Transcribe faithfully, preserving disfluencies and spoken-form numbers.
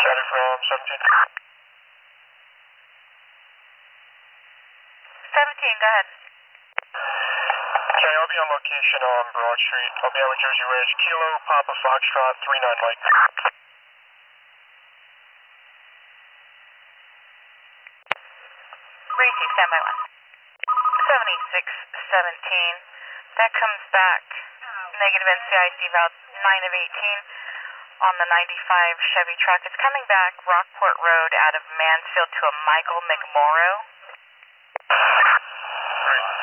Chatting from seventeen. seventeen, go ahead. Okay, I'll be on location on Broad Street. I'll be out with Jersey Ridge. Kilo Papa Foxtrot three nine Mike. Racy, standby one. seventy-six seventeen. That comes back negative N C I C about nine of eighteen on the ninety-five Chevy truck. It's coming back Rockport Road out of Mansfield to a Michael McMorrow. Great.